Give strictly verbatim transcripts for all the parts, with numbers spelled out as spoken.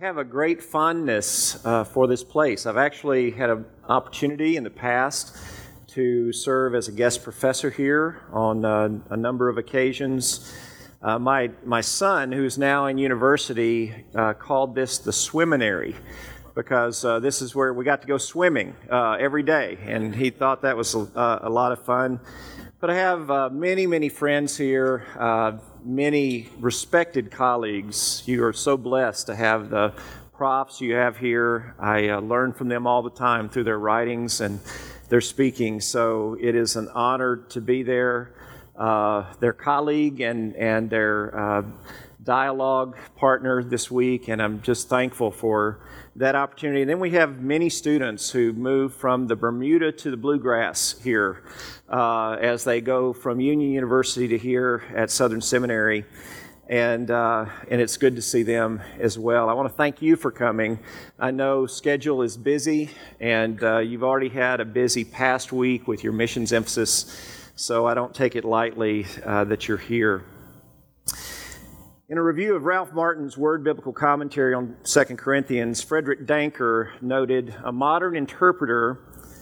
have a great fondness uh, for this place. I've actually had an opportunity in the past to serve as a guest professor here on uh, a number of occasions. Uh, my my son, who's now in university, uh, called this the Swiminary because uh, this is where we got to go swimming uh, every day, and he thought that was a, a lot of fun. But I have uh, many, many friends here, uh, many respected colleagues. You are so blessed to have the profs you have here. I uh, learn from them all the time through their writings and their speaking, so it is an honor to be there. Uh, their colleague and, and their uh, dialogue partner this week, and I'm just thankful for that opportunity. And then we have many students who move from the Bermuda to the Bluegrass here uh, as they go from Union University to here at Southern Seminary, and uh, and it's good to see them as well. I want to thank you for coming. I know schedule is busy, and uh, you've already had a busy past week with your missions emphasis, so I don't take it lightly uh, that you're here. In a review of Ralph Martin's Word Biblical Commentary on Second Corinthians, Frederick Danker noted, "A modern interpreter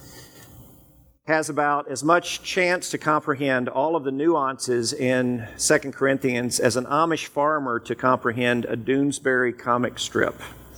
has about as much chance to comprehend all of the nuances in Second Corinthians as an Amish farmer to comprehend a Doonesbury comic strip.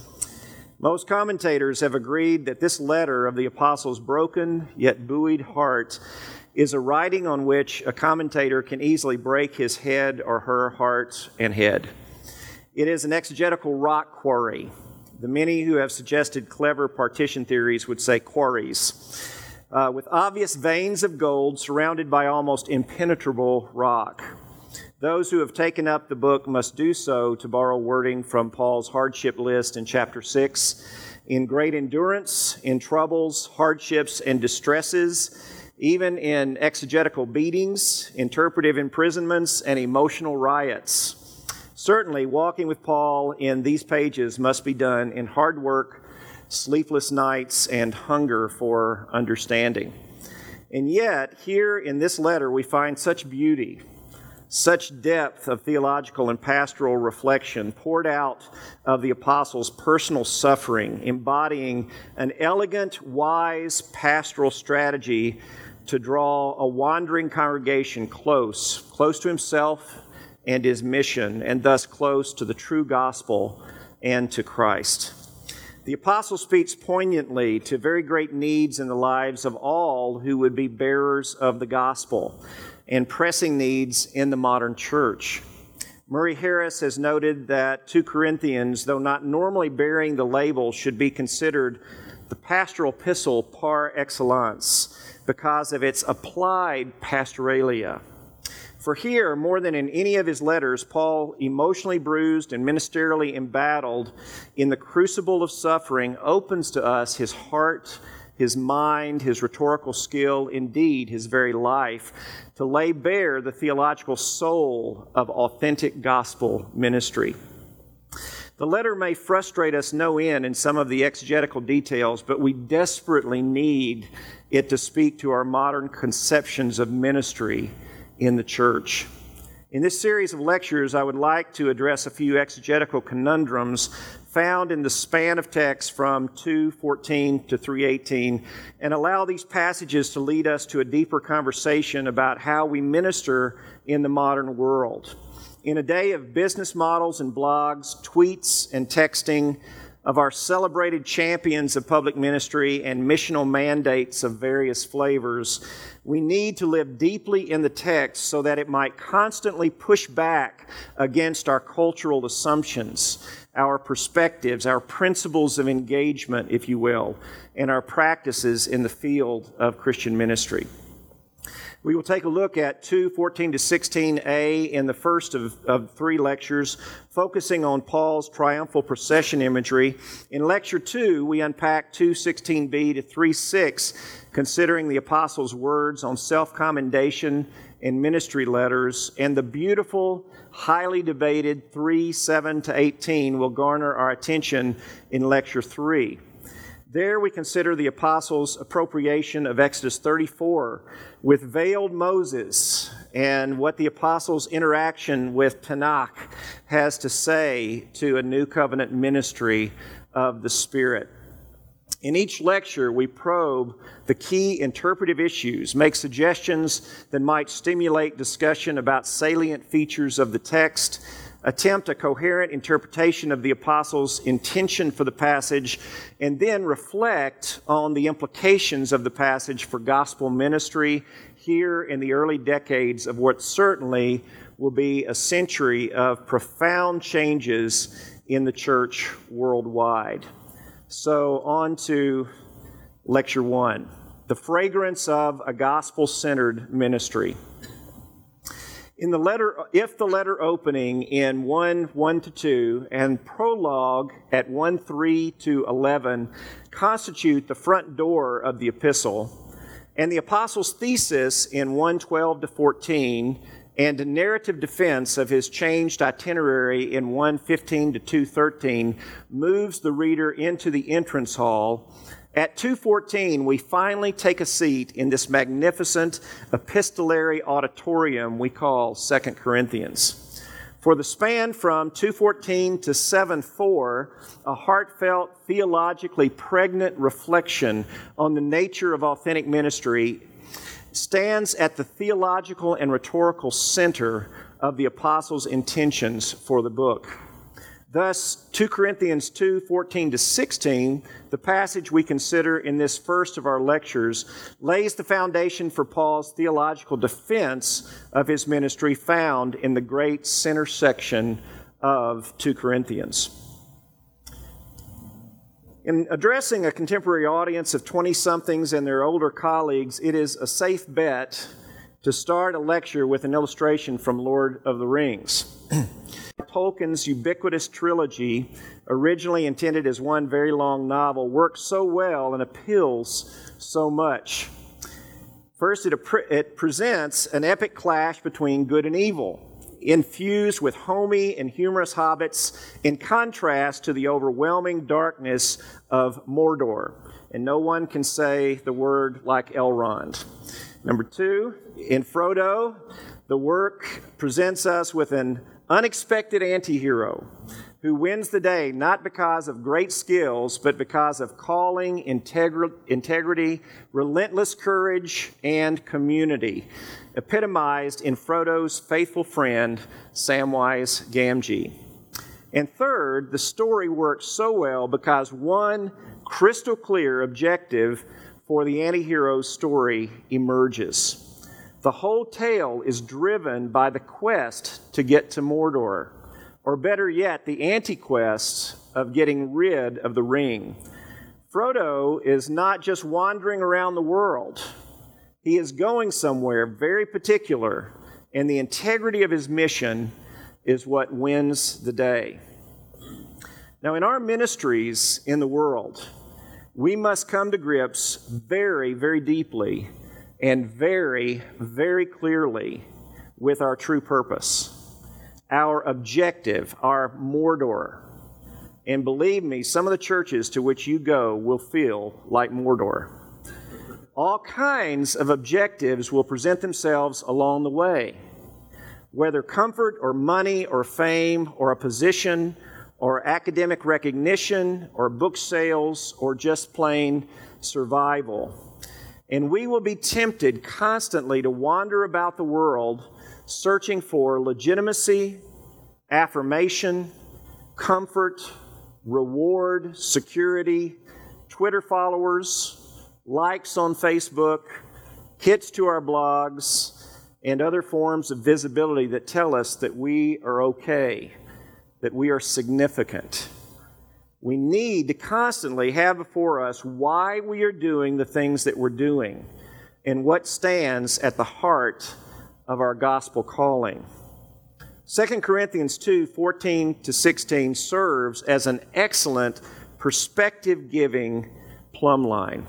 Most commentators have agreed that this letter of the Apostle's broken yet buoyed heart is a writing on which a commentator can easily break his head or her heart and head. It is an exegetical rock quarry. The many who have suggested clever partition theories would say quarries, uh, with obvious veins of gold surrounded by almost impenetrable rock. Those who have taken up the book must do so, to borrow wording from Paul's hardship list in chapter six, in great endurance, in troubles, hardships, and distresses, even in exegetical beatings, interpretive imprisonments, and emotional riots. Certainly, walking with Paul in these pages must be done in hard work, sleepless nights, and hunger for understanding. And yet, here in this letter, we find such beauty, such depth of theological and pastoral reflection poured out of the apostle's personal suffering, embodying an elegant, wise pastoral strategy to draw a wandering congregation close, close to himself and his mission, and thus close to the true gospel and to Christ. The apostle speaks poignantly to very great needs in the lives of all who would be bearers of the gospel, and pressing needs in the modern church. Murray Harris has noted that Second Corinthians, though not normally bearing the label, should be considered the pastoral epistle par excellence because of its applied pastoralia. For here, more than in any of his letters, Paul, emotionally bruised and ministerially embattled in the crucible of suffering, opens to us his heart, his mind, his rhetorical skill, indeed his very life, to lay bare the theological soul of authentic gospel ministry. The letter may frustrate us no end in some of the exegetical details, but we desperately need it to speak to our modern conceptions of ministry in the church. In this series of lectures, I would like to address a few exegetical conundrums found in the span of text from two fourteen to three eighteen, and allow these passages to lead us to a deeper conversation about how we minister in the modern world. In a day of business models and blogs, tweets and texting, of our celebrated champions of public ministry and missional mandates of various flavors, we need to live deeply in the text so that it might constantly push back against our cultural assumptions, our perspectives, our principles of engagement, if you will, and our practices in the field of Christian ministry. We will take a look at two fourteen to sixteen a in the first of, of three lectures, focusing on Paul's triumphal procession imagery. In lecture two, we unpack two sixteen b to three six, considering the apostle's words on self-commendation in ministry letters, and the beautiful, highly debated three seven to eighteen will garner our attention in lecture three. There we consider the apostles' appropriation of Exodus thirty-four with veiled Moses and what the apostles' interaction with Tanakh has to say to a new covenant ministry of the Spirit. In each lecture, we probe the key interpretive issues, make suggestions that might stimulate discussion about salient features of the text, attempt a coherent interpretation of the apostles' intention for the passage, and then reflect on the implications of the passage for gospel ministry here in the early decades of what certainly will be a century of profound changes in the church worldwide. So on to lecture one, the fragrance of a gospel-centered ministry. In the letter, if the letter opening in one, one to two and prologue at one, three to eleven constitute the front door of the epistle, and the apostle's thesis in one, twelve to fourteen and a narrative defense of his changed itinerary in one, fifteen to two, thirteen moves the reader into the entrance hall, at two fourteen, we finally take a seat in this magnificent epistolary auditorium we call Second Corinthians. For the span from two fourteen to seven four, a heartfelt, theologically pregnant reflection on the nature of authentic ministry stands at the theological and rhetorical center of the apostles' intentions for the book. Thus, two Corinthians two, fourteen to sixteen, the passage we consider in this first of our lectures, lays the foundation for Paul's theological defense of his ministry found in the great center section of two Corinthians. In addressing a contemporary audience of twenty-somethings and their older colleagues, it is a safe bet to start a lecture with an illustration from Lord of the Rings. Tolkien's ubiquitous trilogy, originally intended as one very long novel, works so well and appeals so much. First, it, it presents an epic clash between good and evil, infused with homey and humorous hobbits, in contrast to the overwhelming darkness of Mordor. And no one can say the word like Elrond. Number two, in Frodo, the work presents us with an unexpected anti-hero who wins the day not because of great skills, but because of calling, integri- integrity, relentless courage, and community, epitomized in Frodo's faithful friend, Samwise Gamgee. And third, the story works so well because one crystal clear objective for the anti-hero's story emerges. The whole tale is driven by the quest to get to Mordor, or better yet, the anti-quest of getting rid of the ring. Frodo is not just wandering around the world. He is going somewhere very particular, and the integrity of his mission is what wins the day. Now, in our ministries in the world, we must come to grips very, very deeply and very, very clearly with our true purpose, our objective, our Mordor. And believe me, some of the churches to which you go will feel like Mordor. All kinds of objectives will present themselves along the way, whether comfort or money or fame or a position or academic recognition or book sales or just plain survival. And we will be tempted constantly to wander about the world searching for legitimacy, affirmation, comfort, reward, security, Twitter followers, likes on Facebook, hits to our blogs, and other forms of visibility that tell us that we are okay, that we are significant. We need to constantly have before us why we are doing the things that we're doing and what stands at the heart of our gospel calling. Second Corinthians two, fourteen to sixteen serves as an excellent perspective-giving plumb line.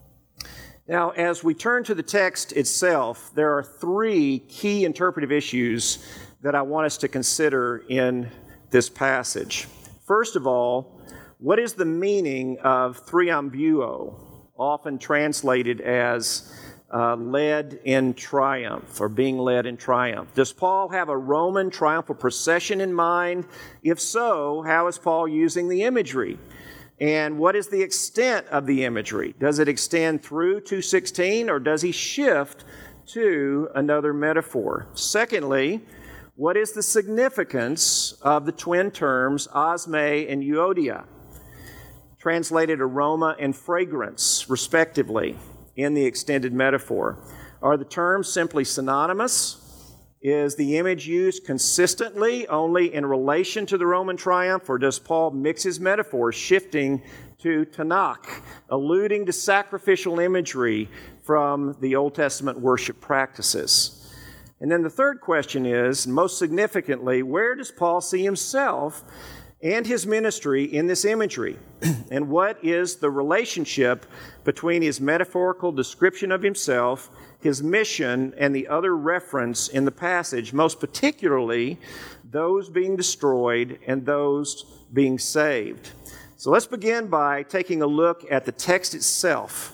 Now, as we turn to the text itself, there are three key interpretive issues that I want us to consider in this passage. First of all, What is the meaning of triumbuo, often translated as uh, led in triumph or being led in triumph? Does Paul have a Roman triumphal procession in mind? If so, how is Paul using the imagery? And what is the extent of the imagery? Does it extend through two sixteen, or does he shift to another metaphor? Secondly, what is the significance of the twin terms osme and euodia, translated aroma and fragrance, respectively, in the extended metaphor? Are the terms simply synonymous? Is the image used consistently only in relation to the Roman triumph, or does Paul mix his metaphors, shifting to Tanakh, alluding to sacrificial imagery from the Old Testament worship practices? And then the third question is, most significantly, where does Paul see himself and his ministry in this imagery? And what is the relationship between his metaphorical description of himself, his mission, and the other reference in the passage, most particularly those being destroyed and those being saved? So let's begin by taking a look at the text itself.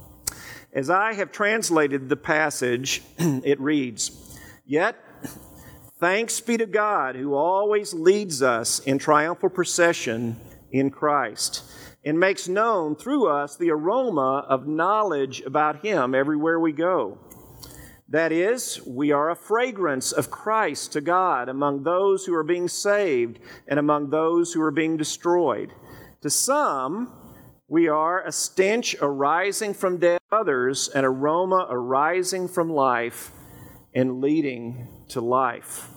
As I have translated the passage, it reads, "Yet thanks be to God who always leads us in triumphal procession in Christ and makes known through us the aroma of knowledge about Him everywhere we go. That is, we are a fragrance of Christ to God among those who are being saved and among those who are being destroyed. To some, we are a stench arising from death, others an aroma arising from life and leading to life."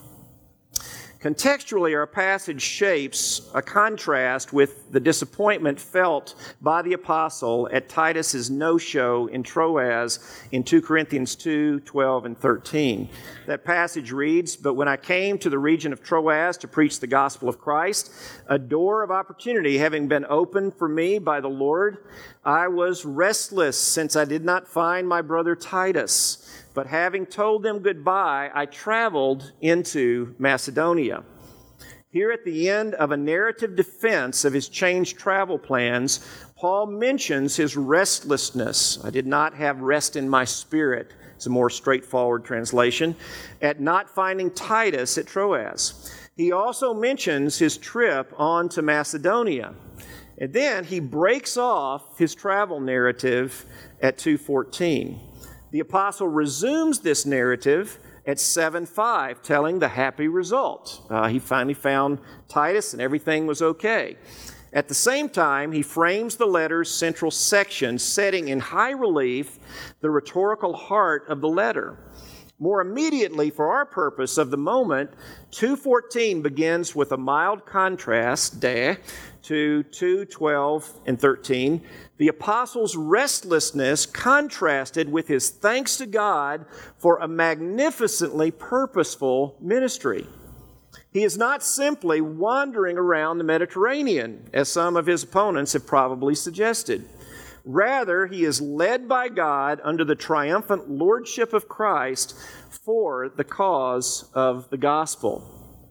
Contextually, our passage shapes a contrast with the disappointment felt by the apostle at Titus's no-show in Troas in Second Corinthians two, twelve, and thirteen. That passage reads, "But when I came to the region of Troas to preach the gospel of Christ, a door of opportunity having been opened for me by the Lord, I was restless since I did not find my brother Titus. But having told them goodbye, I traveled into Macedonia." Here at the end of a narrative defense of his changed travel plans, Paul mentions his restlessness. "I did not have rest in my spirit." It's a more straightforward translation. At not finding Titus at Troas. He also mentions his trip on to Macedonia. And then he breaks off his travel narrative at two fourteen. The apostle resumes this narrative at seven five, telling the happy result. Uh, he finally found Titus and everything was okay. At the same time, he frames the letter's central section, setting in high relief the rhetorical heart of the letter. More immediately, for our purpose of the moment, two fourteen begins with a mild contrast, de, to two twelve and thirteen. The apostle's restlessness contrasted with his thanks to God for a magnificently purposeful ministry. He is not simply wandering around the Mediterranean, as some of his opponents have probably suggested. Rather, he is led by God under the triumphant lordship of Christ for the cause of the gospel.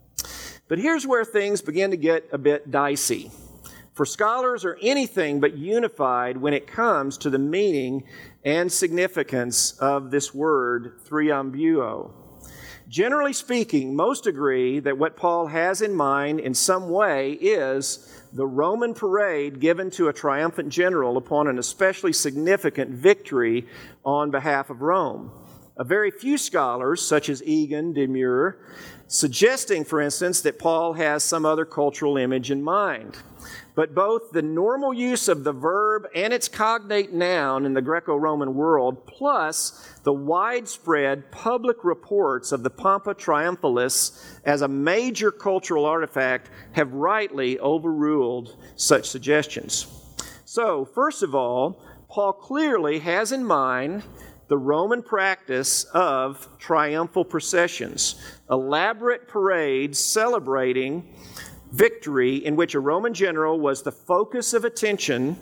But here's where things begin to get a bit dicey. For scholars are anything but unified when it comes to the meaning and significance of this word, triumbuo. Generally speaking, most agree that what Paul has in mind in some way is the Roman parade given to a triumphant general upon an especially significant victory on behalf of Rome. A very few scholars, such as Egan de Meur, suggesting, for instance, that Paul has some other cultural image in mind. But both the normal use of the verb and its cognate noun in the Greco-Roman world, plus the widespread public reports of the Pompa Triumphalis as a major cultural artifact, have rightly overruled such suggestions. So, first of all, Paul clearly has in mind the Roman practice of triumphal processions, elaborate parades celebrating victory in which a Roman general was the focus of attention,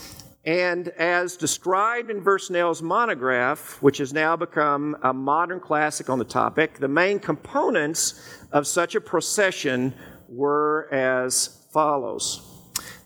and as described in Versnell's monograph, which has now become a modern classic on the topic, the main components of such a procession were as follows. The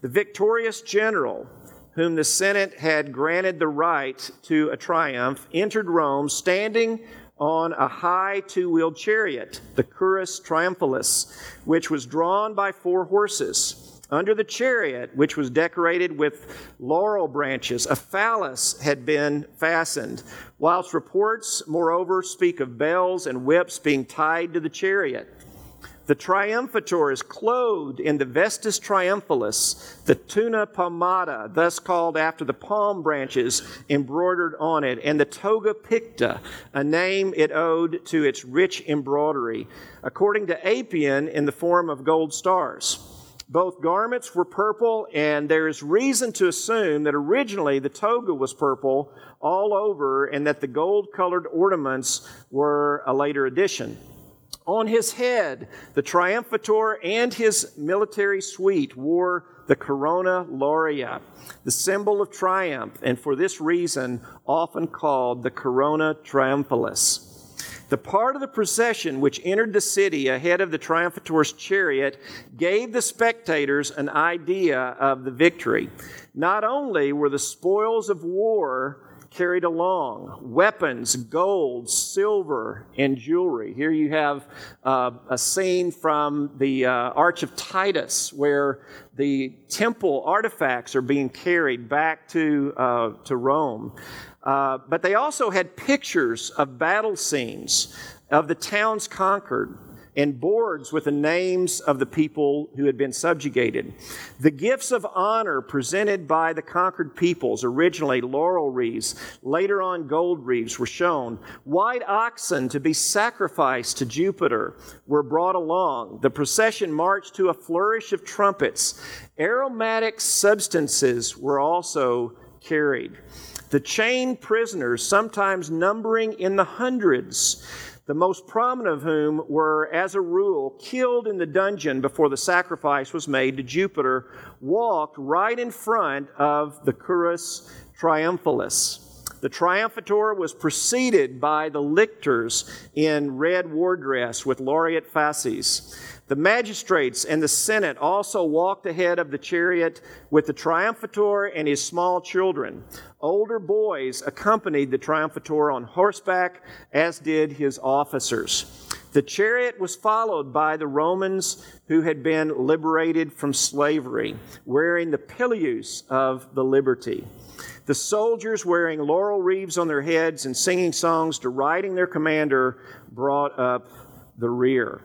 The victorious general, whom the Senate had granted the right to a triumph, entered Rome standing on a high two-wheeled chariot, the Currus Triumphalis, which was drawn by four horses. Under the chariot, which was decorated with laurel branches, a phallus had been fastened, whilst reports, moreover, speak of bells and whips being tied to the chariot. The triumphator is clothed in the vestus triumphalis, the tuna palmata, thus called after the palm branches embroidered on it, and the toga picta, a name it owed to its rich embroidery, according to Appian, in the form of gold stars. Both garments were purple, and there is reason to assume that originally the toga was purple all over and that the gold-colored ornaments were a later addition. On his head, the triumphator and his military suite wore the corona laurea, the symbol of triumph, and for this reason often called the corona triumphalis. The part of the procession which entered the city ahead of the triumphator's chariot gave the spectators an idea of the victory. Not only were the spoils of war carried along, weapons, gold, silver, and jewelry. Here you have uh, a scene from the uh, Arch of Titus where the temple artifacts are being carried back to, uh, to Rome. Uh, but they also had pictures of battle scenes of the towns conquered and boards with the names of the people who had been subjugated. The gifts of honor presented by the conquered peoples, originally laurel wreaths, later on gold wreaths, were shown. White oxen to be sacrificed to Jupiter were brought along. The procession marched to a flourish of trumpets. Aromatic substances were also carried. The chained prisoners, sometimes numbering in the hundreds, the most prominent of whom were, as a rule, killed in the dungeon before the sacrifice was made to Jupiter, walked right in front of the Currus Triumphalis. The triumphator was preceded by the lictors in red war dress with laureate fasces. The magistrates and the Senate also walked ahead of the chariot with the triumphator and his small children. Older boys accompanied the triumphator on horseback, as did his officers. The chariot was followed by the Romans who had been liberated from slavery, wearing the pileus of the liberty. The soldiers, wearing laurel wreaths on their heads and singing songs deriding their commander, brought up the rear.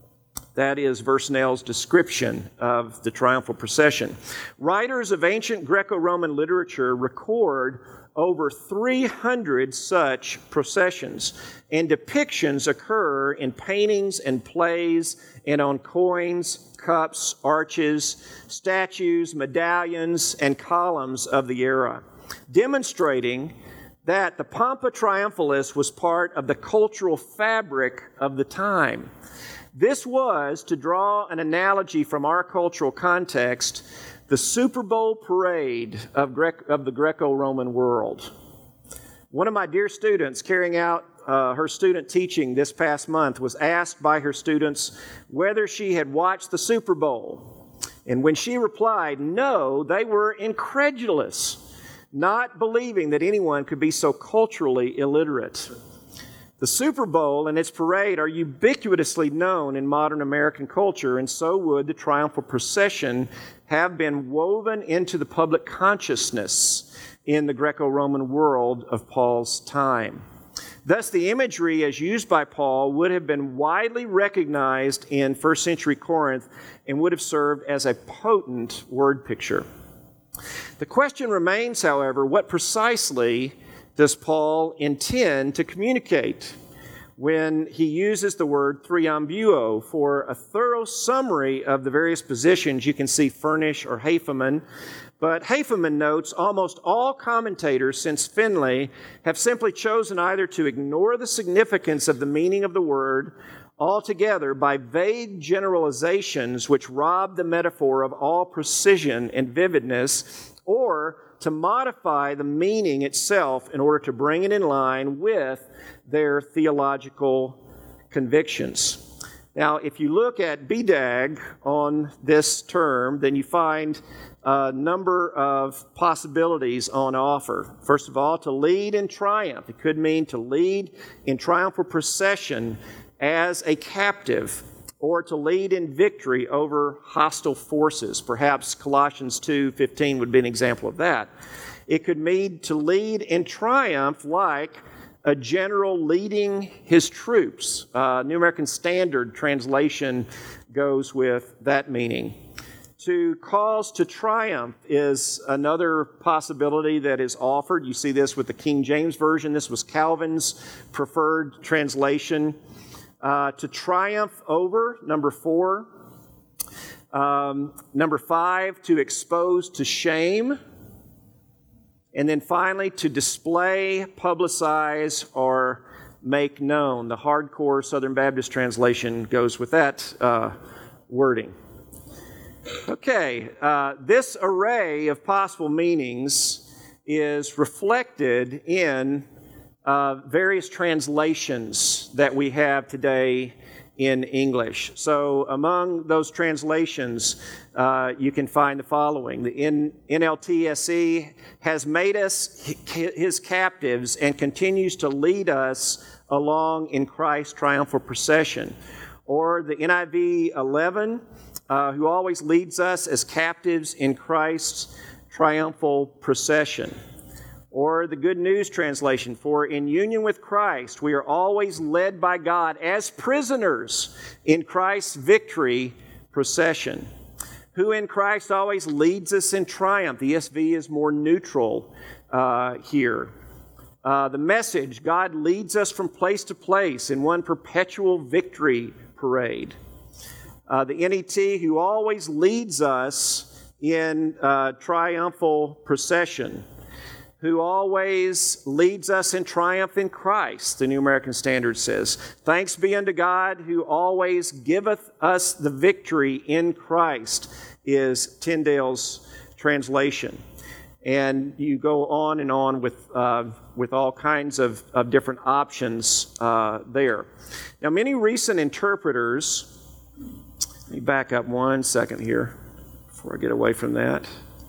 That is Versenel's description of the triumphal procession. Writers of ancient Greco-Roman literature record over three hundred such processions, and depictions occur in paintings and plays and on coins, cups, arches, statues, medallions, and columns of the era, demonstrating that the Pompa Triumphalis was part of the cultural fabric of the time. This was, to draw an analogy from our cultural context, the Super Bowl parade of, Gre- of the Greco-Roman world. One of my dear students carrying out uh, her student teaching this past month was asked by her students whether she had watched the Super Bowl. And when she replied, no, they were incredulous, not believing that anyone could be so culturally illiterate. The Super Bowl and its parade are ubiquitously known in modern American culture, and so would the triumphal procession have been woven into the public consciousness in the Greco-Roman world of Paul's time. Thus, the imagery as used by Paul would have been widely recognized in first century Corinth and would have served as a potent word picture. The question remains, however, what precisely does Paul intend to communicate when he uses the word thriambuo? For a thorough summary of the various positions, you can see Furnish or Haferman. But Haferman notes almost all commentators since Finlay have simply chosen either to ignore the significance of the meaning of the word altogether by vague generalizations which rob the metaphor of all precision and vividness, or to modify the meaning itself in order to bring it in line with their theological convictions. Now, if you look at B D A G on this term, then you find a number of possibilities on offer. First of all, to lead in triumph. It could mean to lead in triumphal procession as a captive, or to lead in victory over hostile forces. Perhaps Colossians two fifteen would be an example of that. It could mean to lead in triumph like a general leading his troops. Uh, New American Standard translation goes with that meaning. To cause to triumph is another possibility that is offered. You see this with the King James Version. This was Calvin's preferred translation. Uh, to triumph over, number four. Um, number five, to expose to shame. And then finally, to display, publicize, or make known. The hardcore Southern Baptist translation goes with that uh, wording. Okay, uh, this array of possible meanings is reflected in uh, various translations that we have today in English. So among those translations, uh, you can find the following. The N L T S E has made us his captives and continues to lead us along in Christ's triumphal procession. Or the N I V eleven, uh, who always leads us as captives in Christ's triumphal procession. Or the Good News translation, for in union with Christ, we are always led by God as prisoners in Christ's victory procession. Who in Christ always leads us in triumph. The E S V is more neutral uh, here. Uh, the Message, God leads us from place to place in one perpetual victory parade. Uh, the N E T, who always leads us in uh, triumphal procession. Who always leads us in triumph in Christ, the New American Standard says. Thanks be unto God who always giveth us the victory in Christ, is Tyndale's translation. And you go on and on with, uh, with all kinds of, of different options uh, there. Now, many recent interpreters, let me back up one second here before I get away from that.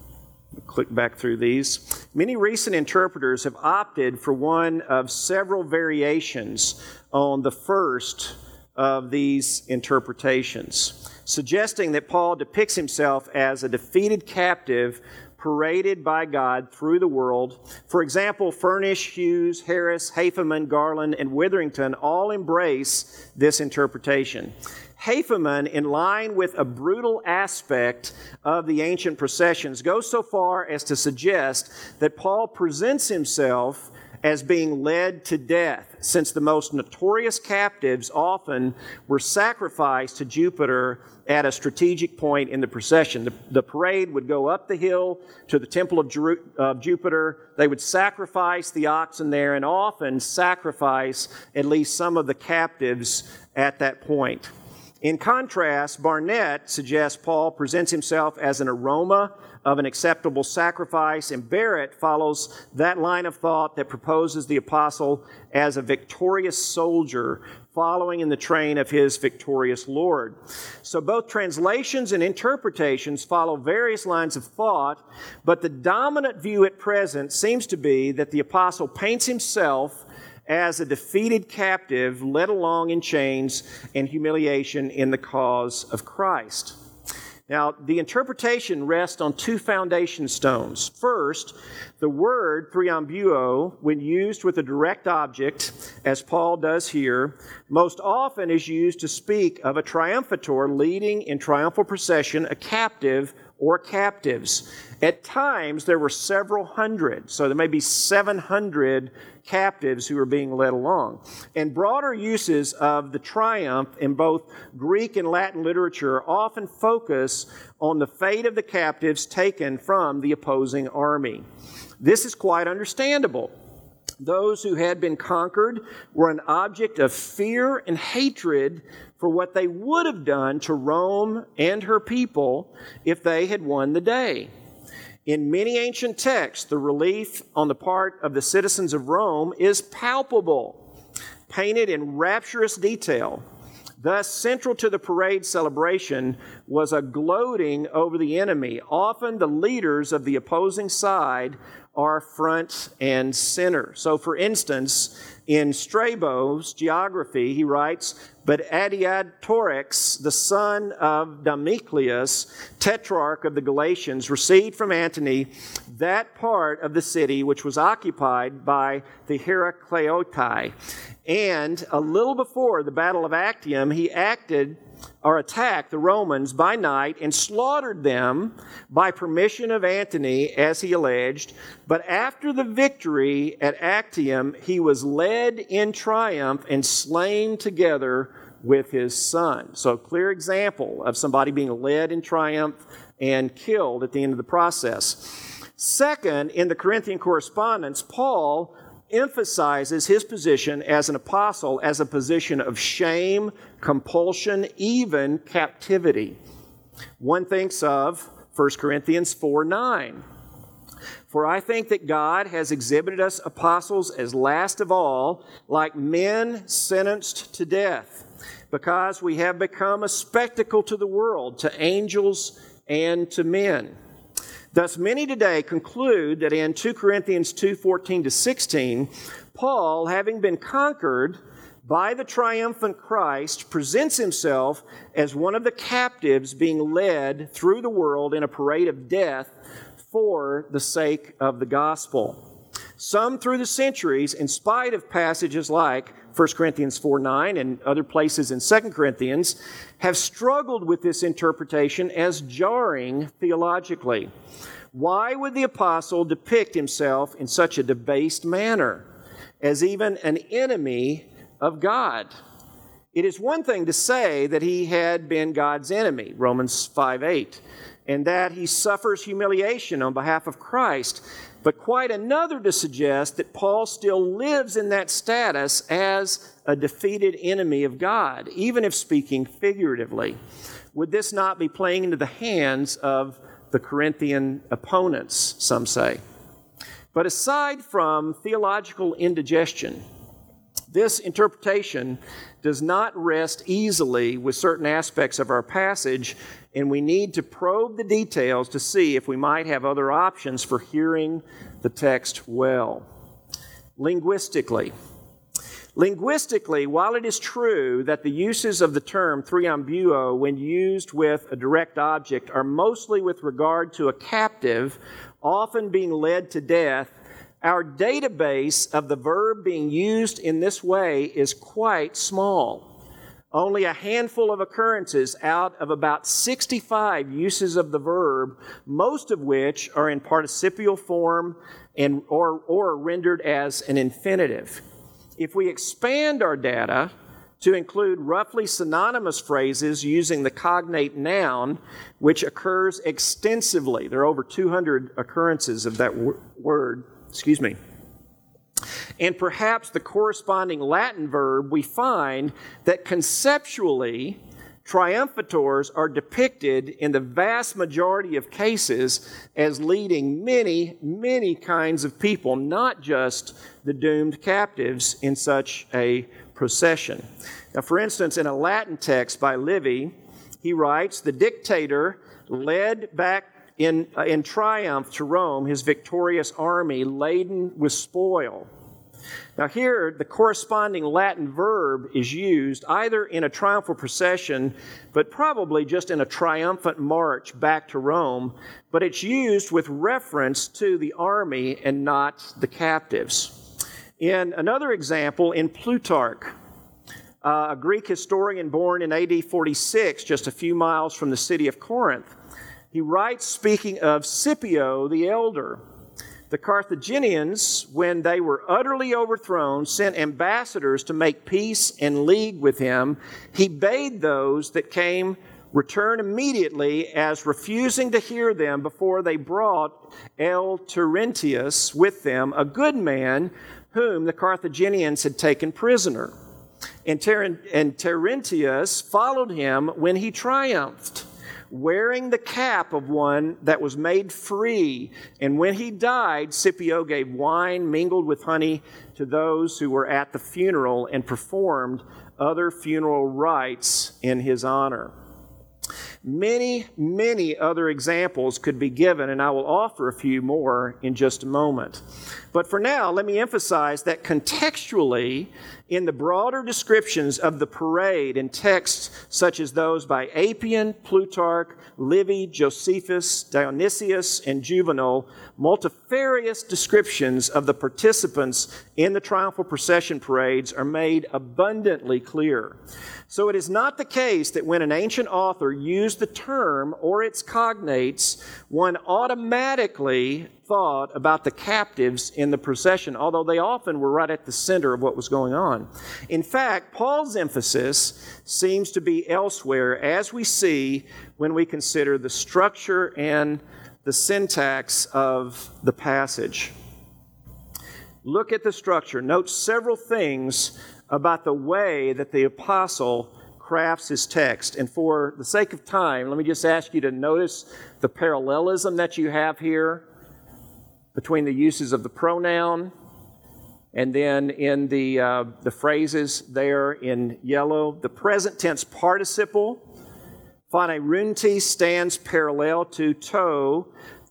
Click back through these. Many recent interpreters have opted for one of several variations on the first of these interpretations, suggesting that Paul depicts himself as a defeated captive paraded by God through the world. For example, Furnish, Hughes, Harris, Haferman, Garland, and Witherington all embrace this interpretation. Haferman, in line with a brutal aspect of the ancient processions, goes so far as to suggest that Paul presents himself as being led to death, since the most notorious captives often were sacrificed to Jupiter at a strategic point in the procession. The, the parade would go up the hill to the temple of, Jeru- of Jupiter. They would sacrifice the oxen there and often sacrifice at least some of the captives at that point. In contrast, Barnett suggests Paul presents himself as an aroma of an acceptable sacrifice, and Barrett follows that line of thought that proposes the apostle as a victorious soldier following in the train of his victorious Lord. So both translations and interpretations follow various lines of thought, but the dominant view at present seems to be that the apostle paints himself as a defeated captive led along in chains and humiliation in the cause of Christ. Now, the interpretation rests on two foundation stones. First, the word thriambuo, when used with a direct object, as Paul does here, most often is used to speak of a triumphator leading in triumphal procession a captive or captives. At times, there were several hundred, so there may be seven hundred captives who are being led along. And broader uses of the triumph in both Greek and Latin literature often focus on the fate of the captives taken from the opposing army. This is quite understandable. Those who had been conquered were an object of fear and hatred for what they would have done to Rome and her people if they had won the day. In many ancient texts, the relief on the part of the citizens of Rome is palpable, painted in rapturous detail. Thus, central to the parade celebration was a gloating over the enemy. Often the leaders of the opposing side are front and center. So, for instance, in Strabo's geography, he writes, "But Adiatorix, the son of Damoclius, tetrarch of the Galatians, received from Antony that part of the city which was occupied by the Heracleotai. And a little before the battle of Actium, he acted or attacked the Romans by night and slaughtered them by permission of Antony, as he alleged. But after the victory at Actium, he was led in triumph and slain together with his son." So a clear example of somebody being led in triumph and killed at the end of the process. Second, in the Corinthian correspondence, Paul emphasizes his position as an apostle as a position of shame, compulsion, even captivity. One thinks of First Corinthians four nine. "For I think that God has exhibited us apostles as last of all, like men sentenced to death, because we have become a spectacle to the world, to angels and to men. Thus many today conclude that in Second Corinthians two fourteen to sixteen, Paul, having been conquered by the triumphant Christ, presents himself as one of the captives being led through the world in a parade of death for the sake of the gospel. Some through the centuries, in spite of passages like First Corinthians four nine and other places in Second Corinthians, have struggled with this interpretation as jarring theologically. Why would the apostle depict himself in such a debased manner, as even an enemy of God? It is one thing to say that he had been God's enemy, Romans five eight, and that he suffers humiliation on behalf of Christ, but quite another to suggest that Paul still lives in that status as a defeated enemy of God, even if speaking figuratively. Would this not be playing into the hands of the Corinthian opponents, some say? But aside from theological indigestion, this interpretation does not rest easily with certain aspects of our passage, and we need to probe the details to see if we might have other options for hearing the text well. Linguistically. Linguistically, while it is true that the uses of the term thriambuo when used with a direct object are mostly with regard to a captive, often being led to death, our database of the verb being used in this way is quite small. Only a handful of occurrences out of about sixty-five uses of the verb, most of which are in participial form and or, or rendered as an infinitive. If we expand our data to include roughly synonymous phrases using the cognate noun, which occurs extensively, there are over two hundred occurrences of that w- word, excuse me, and perhaps the corresponding Latin verb, we find that conceptually, triumphators are depicted in the vast majority of cases as leading many, many kinds of people, not just the doomed captives in such a procession. Now, for instance, in a Latin text by Livy, he writes, "The dictator led back in, uh, in triumph to Rome his victorious army laden with spoil." Now here, the corresponding Latin verb is used either in a triumphal procession, but probably just in a triumphant march back to Rome, but it's used with reference to the army and not the captives. In another example, in Plutarch, uh, a Greek historian born in A D forty-six, just a few miles from the city of Corinth, he writes, speaking of Scipio the elder, "The Carthaginians, when they were utterly overthrown, sent ambassadors to make peace and league with him. He bade those that came return immediately, as refusing to hear them before they brought L. Terentius with them, a good man whom the Carthaginians had taken prisoner. And, Ter- and Terentius followed him when he triumphed, wearing the cap of one that was made free. And when he died, Scipio gave wine mingled with honey to those who were at the funeral and performed other funeral rites in his honor. Many, many other examples could be given, and I will offer a few more in just a moment. But for now, let me emphasize that contextually, in the broader descriptions of the parade in texts such as those by Appian, Plutarch, Livy, Josephus, Dionysius, and Juvenal, multifarious descriptions of the participants in the triumphal procession parades are made abundantly clear. So it is not the case that when an ancient author used the term or its cognates, one automatically thought about the captives in the procession, although they often were right at the center of what was going on. In fact, Paul's emphasis seems to be elsewhere, as we see when we consider the structure and the syntax of the passage. Look at the structure. Note several things about the way that the apostle crafts his text. And for the sake of time, let me just ask you to notice the parallelism that you have here between the uses of the pronoun and then in the, uh, the phrases there in yellow. The present tense participle, phaneurunti, stands parallel to to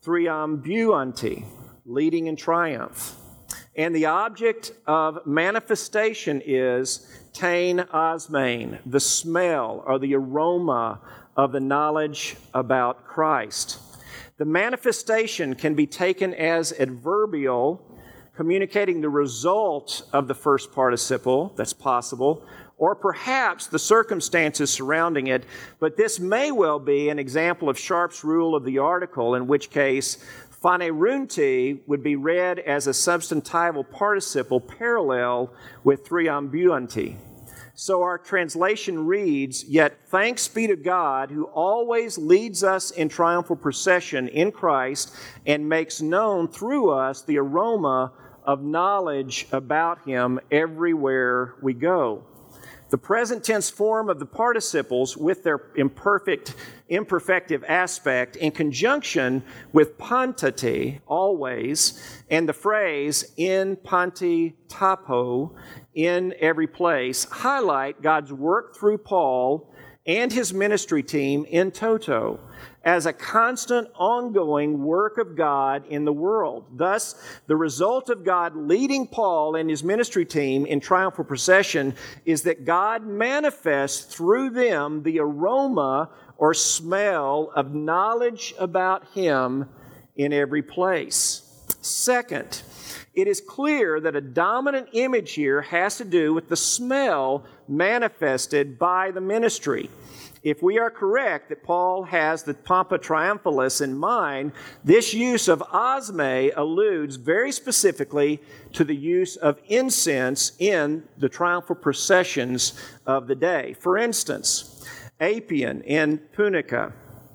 thriambuanti, leading in triumph. And the object of manifestation is tain osmein, the smell or the aroma of the knowledge about Christ. The manifestation can be taken as adverbial, communicating the result of the first participle, that's possible, or perhaps the circumstances surrounding it, but this may well be an example of Sharp's rule of the article, in which case phaneurunti would be read as a substantival participle parallel with thriambuanti. So our translation reads, "Yet thanks be to God who always leads us in triumphal procession in Christ and makes known through us the aroma of knowledge about Him everywhere we go." The present tense form of the participles with their imperfect, imperfective aspect in conjunction with pantati, always, and the phrase in panti tapo, in every place, highlight God's work through Paul and his ministry team in toto as a constant, ongoing work of God in the world. Thus, the result of God leading Paul and his ministry team in triumphal procession is that God manifests through them the aroma or smell of knowledge about Him in every place. Second, it is clear that a dominant image here has to do with the smell manifested by the ministry. If we are correct that Paul has the Pompa Triumphalis in mind, this use of osme alludes very specifically to the use of incense in the triumphal processions of the day. For instance, Appian in Punica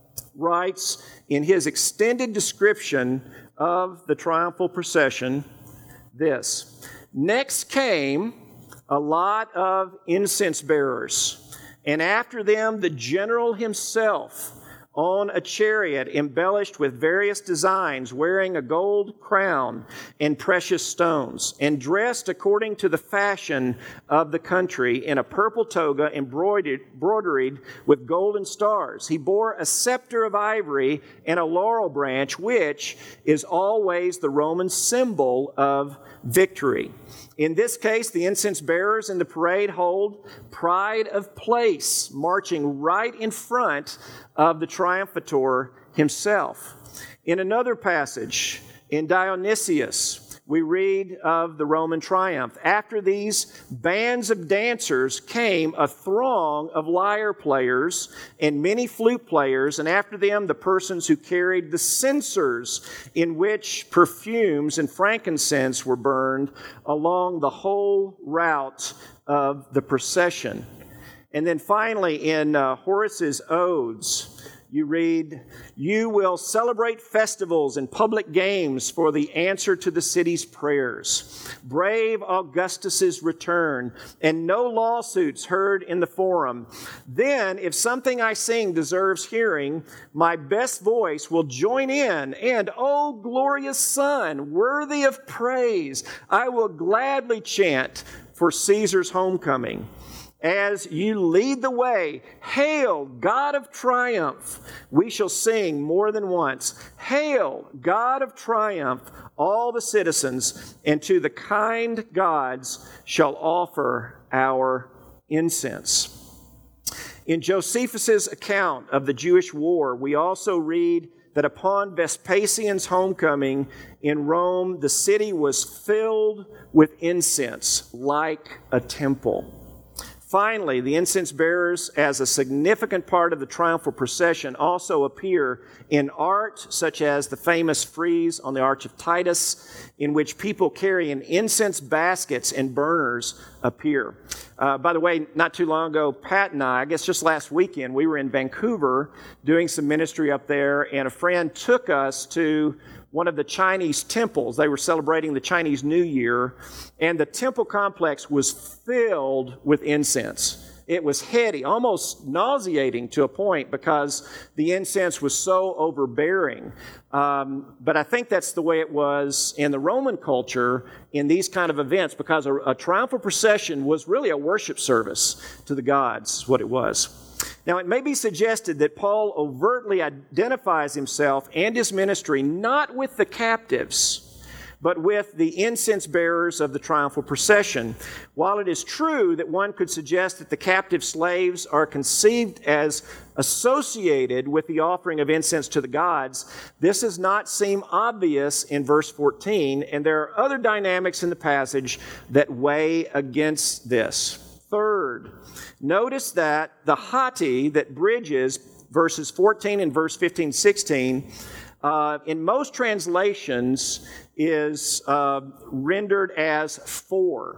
writes in his extended description of the triumphal procession this: "Next came a lot of incense bearers, and after them the general himself on a chariot embellished with various designs, wearing a gold crown and precious stones, and dressed according to the fashion of the country in a purple toga embroidered, embroidered with golden stars. He bore a scepter of ivory and a laurel branch, which is always the Roman symbol of victory." In this case, the incense bearers in the parade hold pride of place, marching right in front of the triumphator himself. In another passage, in Dionysius, we read of the Roman triumph. "After these bands of dancers came a throng of lyre players and many flute players, and after them the persons who carried the censers in which perfumes and frankincense were burned along the whole route of the procession." And then finally in uh, Horace's Odes, you read, "You will celebrate festivals and public games for the answer to the city's prayers. Brave Augustus's return, and no lawsuits heard in the forum. Then, if something I sing deserves hearing, my best voice will join in, and, O glorious Son, worthy of praise, I will gladly chant for Caesar's homecoming. As you lead the way, hail, God of triumph. We shall sing more than once. Hail, God of triumph, all the citizens, and to the kind gods shall offer our incense. In Josephus' account of the Jewish war, we also read that upon Vespasian's homecoming in Rome, the city was filled with incense like a temple. Finally, the incense bearers, as a significant part of the triumphal procession, also appear in art, such as the famous frieze on the Arch of Titus, in which people carrying incense baskets and burners appear. Uh, by the way, not too long ago, Pat and I, I guess just last weekend, we were in Vancouver doing some ministry up there, and a friend took us to one of the Chinese temples. They were celebrating the Chinese New Year, and the temple complex was filled with incense. It was heady, almost nauseating to a point because the incense was so overbearing. Um, but I think that's the way it was in the Roman culture in these kind of events, because a, a triumphal procession was really a worship service to the gods, is what it was. Now, it may be suggested that Paul overtly identifies himself and his ministry not with the captives, but with the incense bearers of the triumphal procession. While it is true that one could suggest that the captive slaves are conceived as associated with the offering of incense to the gods, this does not seem obvious in verse fourteen, and there are other dynamics in the passage that weigh against this. Third, notice that the hati that bridges verses fourteen and verse fifteen, sixteen, uh, in most translations is uh, rendered as for.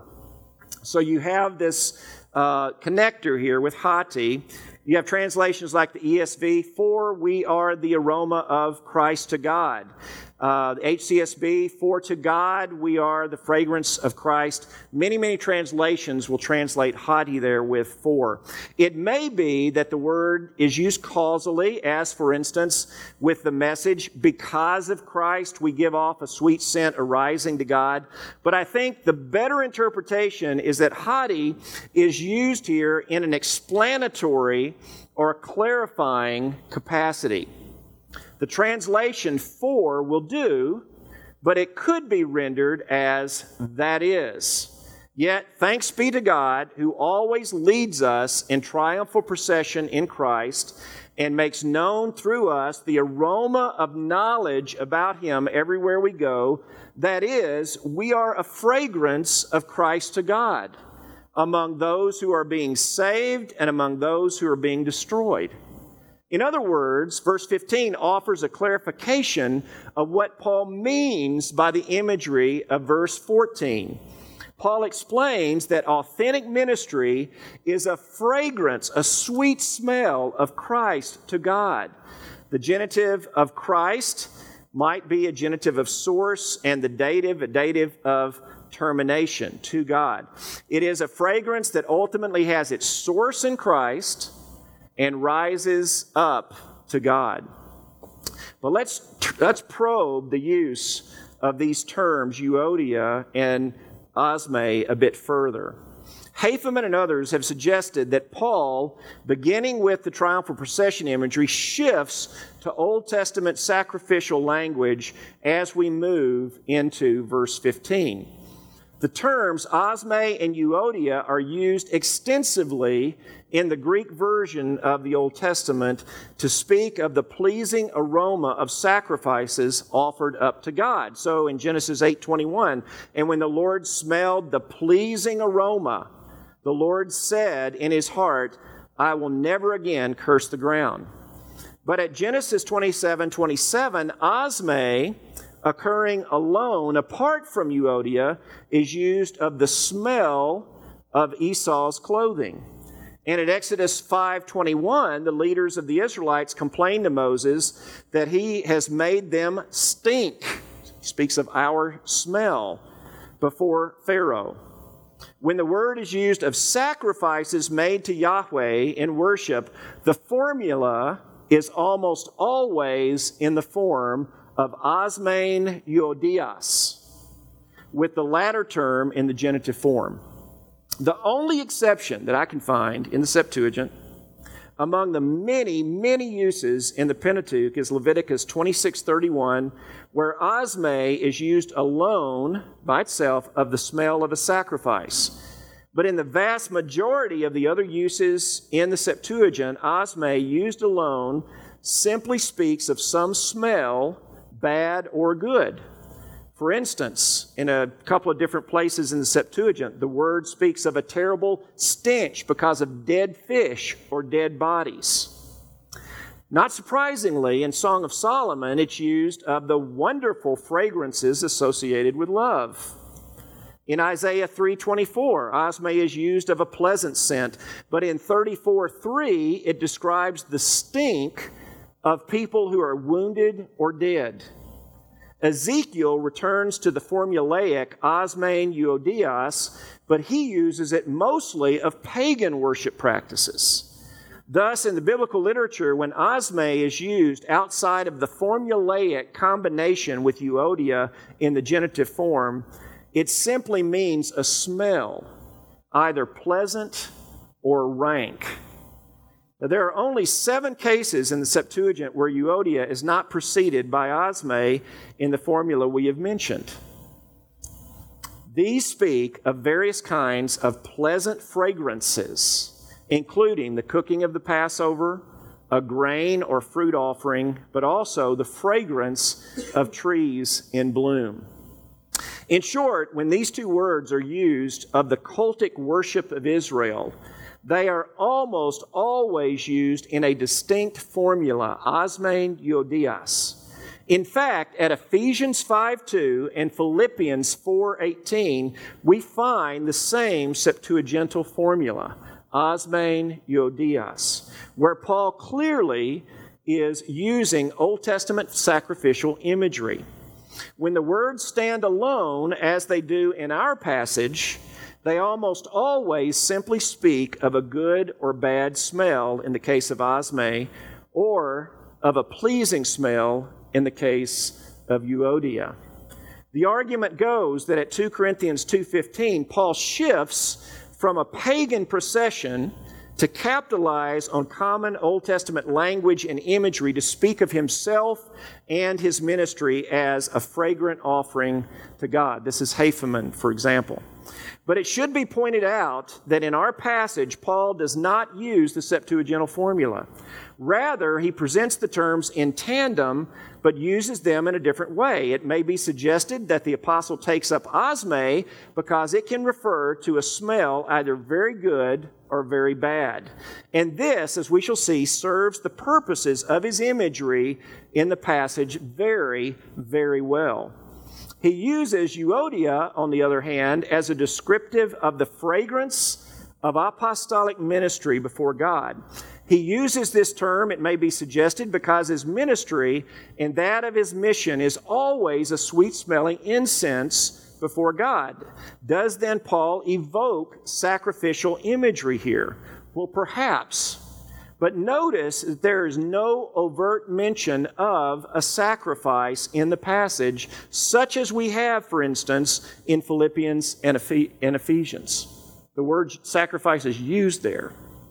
So you have this uh, connector here with hati. You have translations like the E S V, for we are the aroma of Christ to God. Uh, the H C S B, for to God we are the fragrance of Christ. Many, many translations will translate hati there with for. It may be that the word is used causally, as for instance, with the message, because of Christ we give off a sweet scent arising to God. But I think the better interpretation is that hati is used here in an explanatory or clarifying capacity. The translation for will do, but it could be rendered as that is. Yet, thanks be to God, who always leads us in triumphal procession in Christ and makes known through us the aroma of knowledge about Him everywhere we go. That is, we are a fragrance of Christ to God among those who are being saved and among those who are being destroyed. In other words, verse fifteen offers a clarification of what Paul means by the imagery of verse fourteen. Paul explains that authentic ministry is a fragrance, a sweet smell of Christ to God. The genitive of Christ might be a genitive of source, and the dative, a dative of termination, to God. It is a fragrance that ultimately has its source in Christ and rises up to God. But let's let's probe the use of these terms, Euodia and osme, a bit further. Haferman and others have suggested that Paul, beginning with the triumphal procession imagery, shifts to Old Testament sacrificial language as we move into verse fifteen. The terms osme and euodia are used extensively in the Greek version of the Old Testament to speak of the pleasing aroma of sacrifices offered up to God. So in Genesis eight twenty-one, and when the Lord smelled the pleasing aroma, the Lord said in his heart, I will never again curse the ground. But at Genesis twenty-seven twenty-seven, osme, occurring alone, apart from euodia, is used of the smell of Esau's clothing. And at Exodus five twenty-one, the leaders of the Israelites complain to Moses that he has made them stink. He speaks of our smell before Pharaoh. When the word is used of sacrifices made to Yahweh in worship, the formula is almost always in the form of osmein euodias, with the latter term in the genitive form. The only exception that I can find in the Septuagint among the many, many uses in the Pentateuch is Leviticus twenty-six thirty-one, where osme is used alone by itself of the smell of a sacrifice. But in the vast majority of the other uses in the Septuagint, osme used alone simply speaks of some smell, bad or good. For instance, in a couple of different places in the Septuagint, the word speaks of a terrible stench because of dead fish or dead bodies. Not surprisingly, in Song of Solomon, it's used of the wonderful fragrances associated with love. In Isaiah three twenty-four, osme is used of a pleasant scent, but in thirty-four three, it describes the stink of people who are wounded or dead. Ezekiel returns to the formulaic osmein euodias, but he uses it mostly of pagan worship practices. Thus, in the biblical literature, when osme is used outside of the formulaic combination with euodia in the genitive form, it simply means a smell, either pleasant or rank. Now, there are only seven cases in the Septuagint where euodia is not preceded by osme in the formula we have mentioned. These speak of various kinds of pleasant fragrances, including the cooking of the Passover, a grain or fruit offering, but also the fragrance of trees in bloom. In short, when these two words are used of the cultic worship of Israel, they are almost always used in a distinct formula, osmein euodias. In fact, at Ephesians five two and Philippians four eighteen, we find the same Septuagintal formula, osmein euodias, where Paul clearly is using Old Testament sacrificial imagery. When the words stand alone, as they do in our passage, they almost always simply speak of a good or bad smell in the case of osme, or of a pleasing smell in the case of euodia. The argument goes that at two Corinthians two fifteen, Paul shifts from a pagan procession to capitalize on common Old Testament language and imagery to speak of himself and his ministry as a fragrant offering to God. This is Hephaman, for example. But it should be pointed out that in our passage, Paul does not use the Septuagintal formula. Rather, he presents the terms in tandem, but uses them in a different way. It may be suggested that the apostle takes up osme because it can refer to a smell either very good or very bad. And this, as we shall see, serves the purposes of his imagery in the passage very, very well. He uses euodia, on the other hand, as a descriptive of the fragrance of apostolic ministry before God. He uses this term, it may be suggested, because his ministry and that of his mission is always a sweet-smelling incense before God. Does then Paul evoke sacrificial imagery here? Well, perhaps. But notice that there is no overt mention of a sacrifice in the passage, such as we have, for instance, in Philippians and Ephesians. The word sacrifice is used there.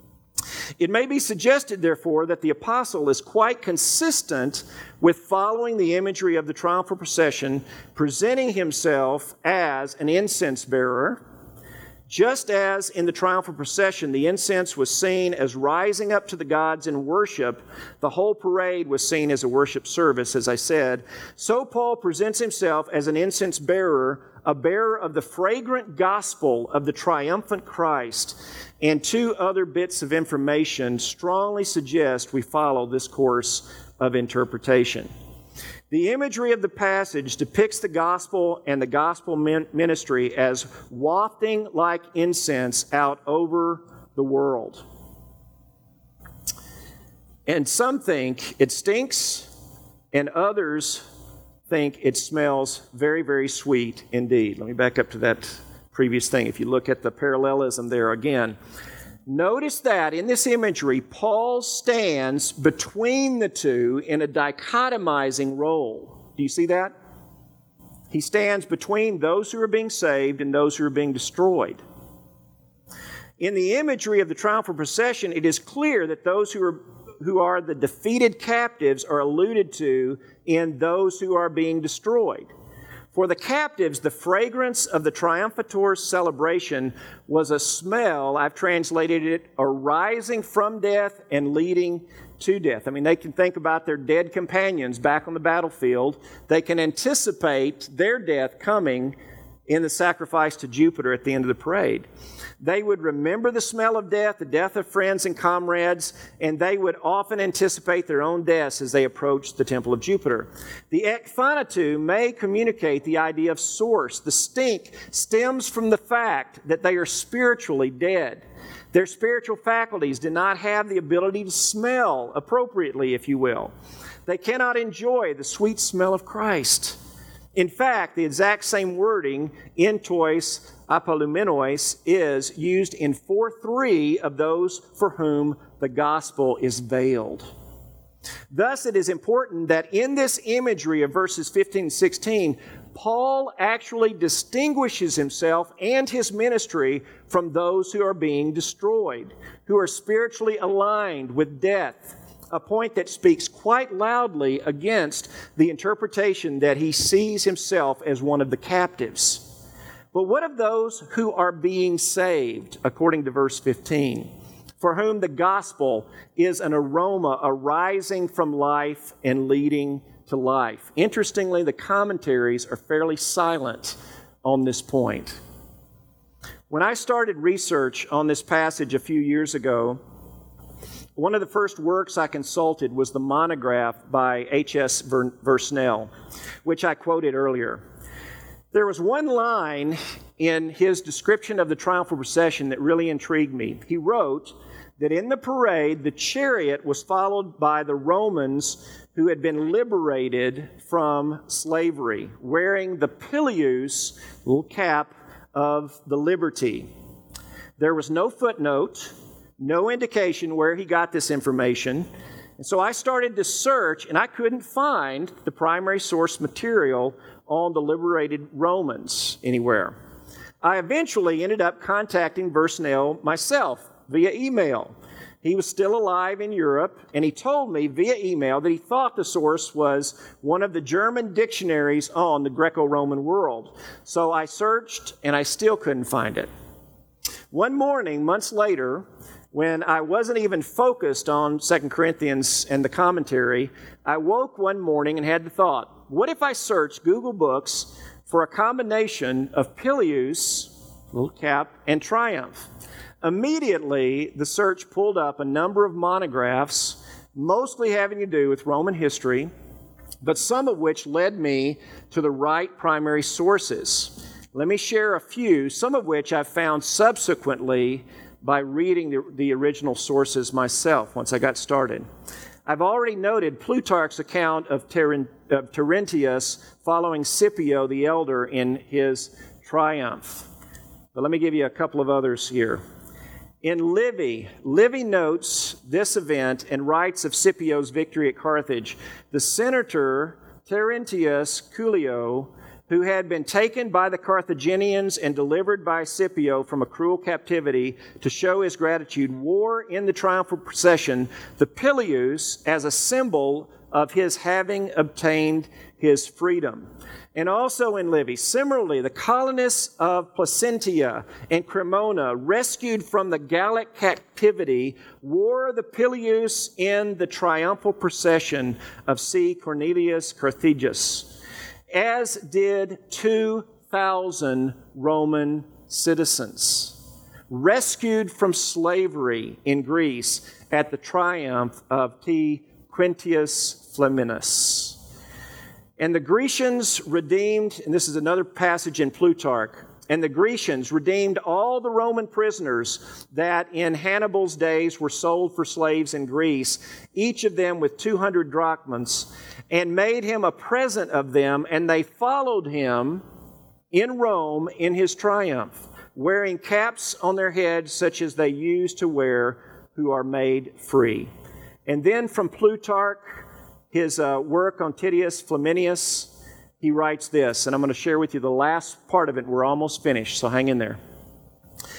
It may be suggested, therefore, that the apostle is quite consistent with following the imagery of the triumphal procession, presenting himself as an incense bearer. Just as in the triumphal procession, the incense was seen as rising up to the gods in worship, the whole parade was seen as a worship service, as I said, so Paul presents himself as an incense bearer, a bearer of the fragrant gospel of the triumphant Christ. And two other bits of information strongly suggest we follow this course of interpretation. The imagery of the passage depicts the gospel and the gospel ministry as wafting like incense out over the world. And some think it stinks, and others think it smells very, very sweet indeed. Let me back up to that previous thing. If you look at the parallelism there again, notice that in this imagery, Paul stands between the two in a dichotomizing role. Do you see that? He stands between those who are being saved and those who are being destroyed. In the imagery of the triumphal procession, it is clear that those who are, who are the defeated captives are alluded to in those who are being destroyed. For the captives, the fragrance of the triumphator's celebration was a smell, I've translated it, arising from death and leading to death. I mean, they can think about their dead companions back on the battlefield. They can anticipate their death coming in the sacrifice to Jupiter at the end of the parade. They would remember the smell of death, the death of friends and comrades, and they would often anticipate their own deaths as they approached the temple of Jupiter. The ekthanatou may communicate the idea of source. The stink stems from the fact that they are spiritually dead. Their spiritual faculties do not have the ability to smell appropriately, if you will. They cannot enjoy the sweet smell of Christ. In fact, the exact same wording, entois apolumenois, is used in four three of those for whom the gospel is veiled. Thus, it is important that in this imagery of verses fifteen and sixteen, Paul actually distinguishes himself and his ministry from those who are being destroyed, who are spiritually aligned with death, a point that speaks quite loudly against the interpretation that he sees himself as one of the captives. But what of those who are being saved, according to verse fifteen, for whom the gospel is an aroma arising from life and leading to life? Interestingly, the commentaries are fairly silent on this point. When I started research on this passage a few years ago, one of the first works I consulted was the monograph by H S Versnell, which I quoted earlier. There was one line in his description of the triumphal procession that really intrigued me. He wrote that in the parade, the chariot was followed by the Romans who had been liberated from slavery, wearing the pileus, little cap, of the liberty. There was no footnote, no indication where he got this information. And so I started to search, and I couldn't find the primary source material on the liberated Romans anywhere. I eventually ended up contacting Versnell myself via email. He was still alive in Europe, and he told me via email that he thought the source was one of the German dictionaries on the Greco-Roman world. So I searched, and I still couldn't find it. One morning, months later, when I wasn't even focused on Second Corinthians and the commentary, I woke one morning and had the thought, what if I searched Google Books for a combination of pileus, little cap, and triumph? Immediately, the search pulled up a number of monographs, mostly having to do with Roman history, but some of which led me to the right primary sources. Let me share a few, some of which I've found subsequently by reading the, the original sources myself once I got started. I've already noted Plutarch's account of, Terent, of Terentius following Scipio the Elder in his triumph. But let me give you a couple of others here. In Livy, Livy notes this event and writes of Scipio's victory at Carthage. The senator Terentius Cullio, who had been taken by the Carthaginians and delivered by Scipio from a cruel captivity to show his gratitude, wore in the triumphal procession the pileus as a symbol of his having obtained his freedom. And also in Livy, similarly, the colonists of Placentia and Cremona, rescued from the Gallic captivity, wore the pileus in the triumphal procession of C. Cornelius Carthagus, as did two thousand Roman citizens, rescued from slavery in Greece at the triumph of T. Quintius Flaminius. And the Grecians redeemed, and this is another passage in Plutarch, and the Grecians redeemed all the Roman prisoners that in Hannibal's days were sold for slaves in Greece, each of them with two hundred drachmas, and made him a present of them, and they followed him in Rome in his triumph, wearing caps on their heads such as they used to wear who are made free. And then from Plutarch, his uh, work on Titius Flaminius, he writes this, and I'm going to share with you the last part of it. We're almost finished, so hang in there.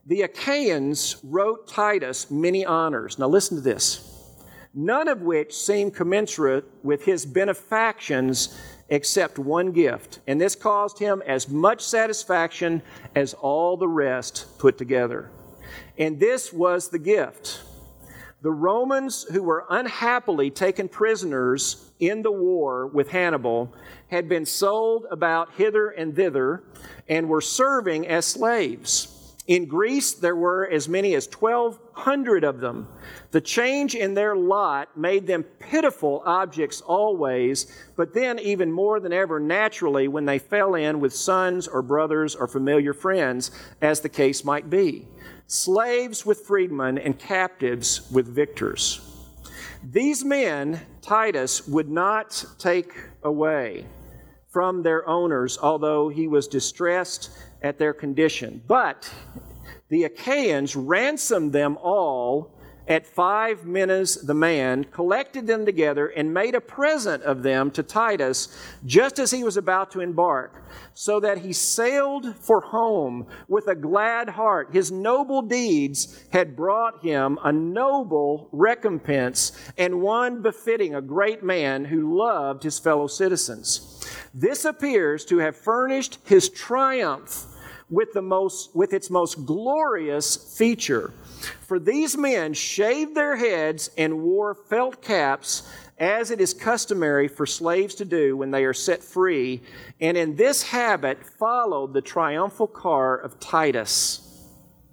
The Achaeans wrote Titus many honors. Now listen to this. None of which seem commensurate with his benefactions except one gift. And this caused him as much satisfaction as all the rest put together. And this was the gift. The Romans who were unhappily taken prisoners in the war with Hannibal had been sold about hither and thither and were serving as slaves. In Greece, there were as many as twelve hundred of them. The change in their lot made them pitiful objects always, but then even more than ever naturally when they fell in with sons or brothers or familiar friends, as the case might be. Slaves with freedmen and captives with victors. These men, Titus would not take away from their owners, although he was distressed at their condition. But the Achaeans ransomed them all at five minas the man, collected them together, and made a present of them to Titus just as he was about to embark, so that he sailed for home with a glad heart. His noble deeds had brought him a noble recompense, and one befitting a great man who loved his fellow citizens. This appears to have furnished his triumph with the most, with its most glorious feature. For these men shaved their heads and wore felt caps, as it is customary for slaves to do when they are set free, and in this habit followed the triumphal car of Titus.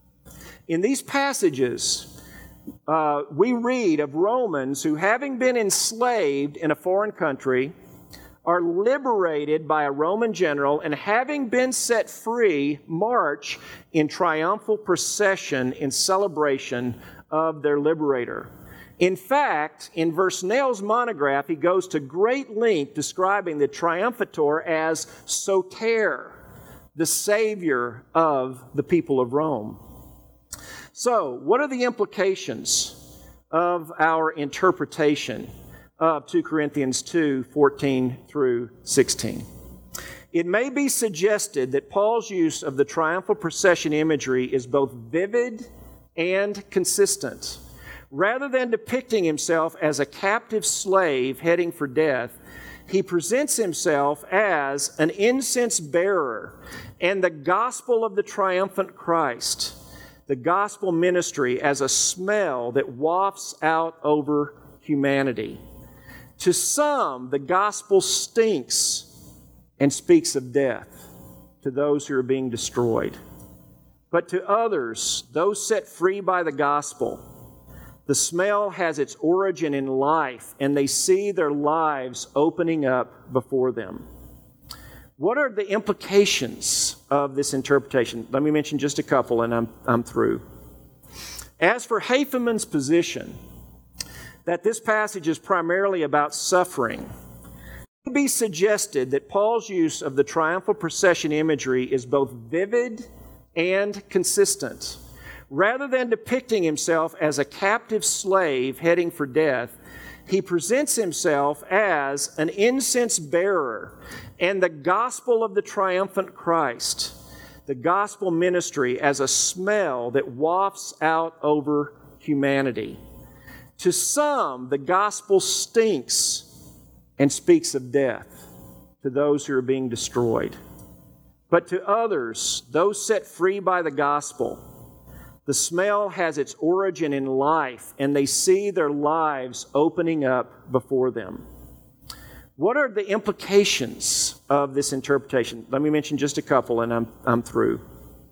In these passages, uh, we read of Romans who, having been enslaved in a foreign country, are liberated by a Roman general, and having been set free, march in triumphal procession in celebration of their liberator. In fact, in Versnell's monograph, he goes to great length describing the triumphator as Soter, the savior of the people of Rome. So, what are the implications of our interpretation of Second Corinthians two, fourteen through sixteen. It may be suggested that Paul's use of the triumphal procession imagery is both vivid and consistent. Rather than depicting himself as a captive slave heading for death, he presents himself as an incense bearer and the gospel of the triumphant Christ, the gospel ministry as a smell that wafts out over humanity. To some, the gospel stinks and speaks of death to those who are being destroyed. But to others, those set free by the gospel, the smell has its origin in life, and they see their lives opening up before them. What are the implications of this interpretation? Let me mention just a couple, and I'm, I'm through. As for Haferman's position, that this passage is primarily about suffering, it can be suggested that Paul's use of the triumphal procession imagery is both vivid and consistent. Rather than depicting himself as a captive slave heading for death, he presents himself as an incense bearer and the gospel of the triumphant Christ, the gospel ministry as a smell that wafts out over humanity. To some, the gospel stinks and speaks of death to those who are being destroyed. But to others, those set free by the gospel, the smell has its origin in life, and they see their lives opening up before them. What are the implications of this interpretation? Let me mention just a couple, and I'm, I'm through.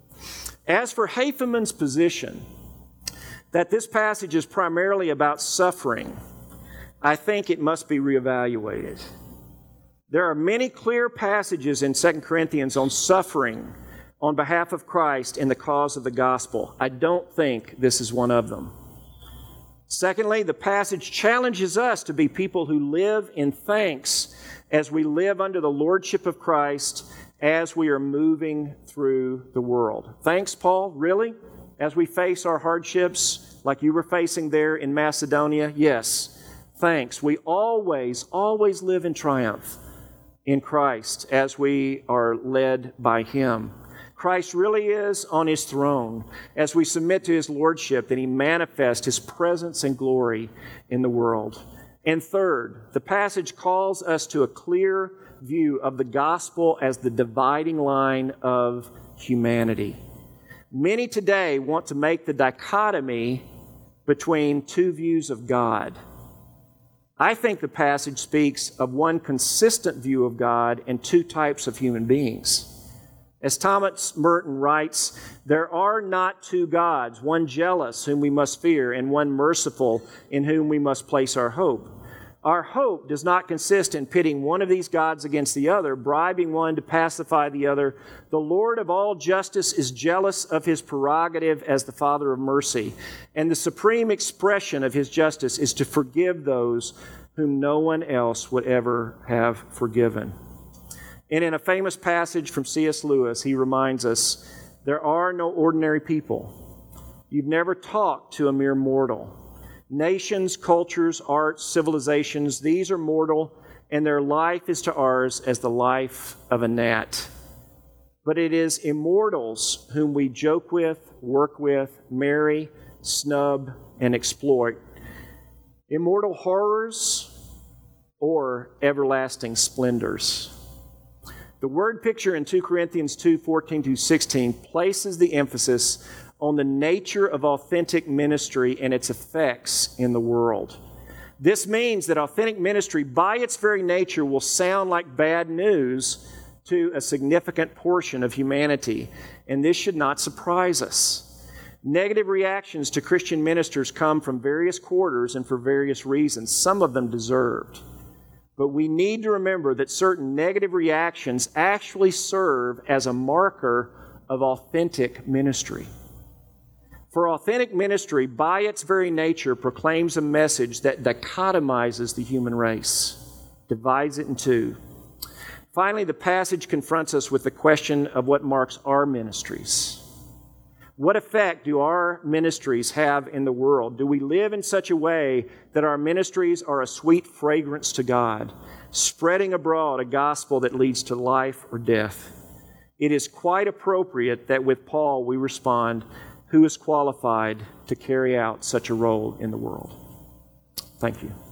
As for Haferman's position, that this passage is primarily about suffering, I think it must be reevaluated. There are many clear passages in Second Corinthians on suffering on behalf of Christ in the cause of the gospel. I don't think this is one of them. Secondly, the passage challenges us to be people who live in thanks as we live under the lordship of Christ as we are moving through the world. Thanks, Paul? Really? As we face our hardships like you were facing there in Macedonia? Yes. Thanks. We always, always live in triumph in Christ as we are led by Him. Christ really is on his throne as we submit to his lordship, and he manifests his presence and glory in the world. And third, the passage calls us to a clear view of the gospel as the dividing line of humanity. Many today want to make the dichotomy between two views of God. I think the passage speaks of one consistent view of God and two types of human beings. As Thomas Merton writes, there are not two gods, one jealous whom we must fear and one merciful in whom we must place our hope. Our hope does not consist in pitting one of these gods against the other, bribing one to pacify the other. The Lord of all justice is jealous of his prerogative as the Father of mercy, and the supreme expression of his justice is to forgive those whom no one else would ever have forgiven. And in a famous passage from C S Lewis, he reminds us, there are no ordinary people. You've never talked to a mere mortal. Nations, cultures, arts, civilizations, these are mortal, and their life is to ours as the life of a gnat. But it is immortals whom we joke with, work with, marry, snub, and exploit. Immortal horrors or everlasting splendors. The word picture in Second Corinthians two, fourteen to sixteen places the emphasis on the nature of authentic ministry and its effects in the world. This means that authentic ministry, by its very nature, will sound like bad news to a significant portion of humanity, and this should not surprise us. Negative reactions to Christian ministers come from various quarters and for various reasons, some of them deserved. But we need to remember that certain negative reactions actually serve as a marker of authentic ministry. For authentic ministry, by its very nature, proclaims a message that dichotomizes the human race, divides it in two. Finally, the passage confronts us with the question of what marks our ministries. What effect do our ministries have in the world? Do we live in such a way that our ministries are a sweet fragrance to God, spreading abroad a gospel that leads to life or death? It is quite appropriate that with Paul we respond, who is qualified to carry out such a role in the world? Thank you.